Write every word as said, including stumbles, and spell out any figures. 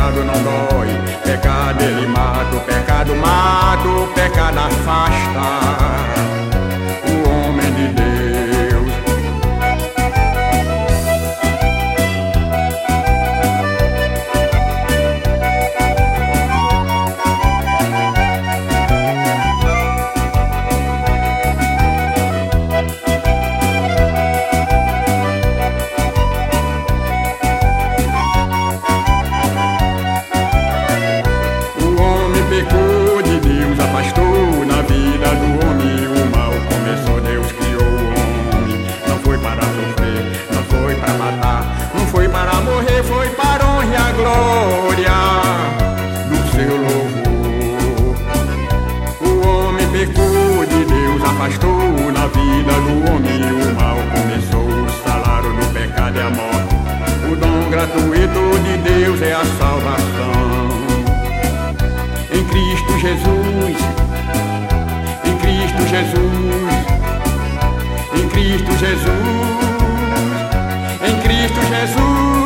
pecado não dói, pecado ele mata, o pecado mata, o pecado afasta o homem de Deus. Pecou de Deus, afastou na vida do homem o mal. Começou, Deus criou o homem. Não foi para sofrer, não foi para matar, não foi para morrer, foi para a honra e a glória do seu louvor. O homem pecou de Deus, afastou na vida do homem o mal. Começou, o salário do pecado é a morte. O dom gratuito de Deus é a salvação. Em Cristo Jesus, em Cristo Jesus, em Cristo Jesus, em Cristo Jesus.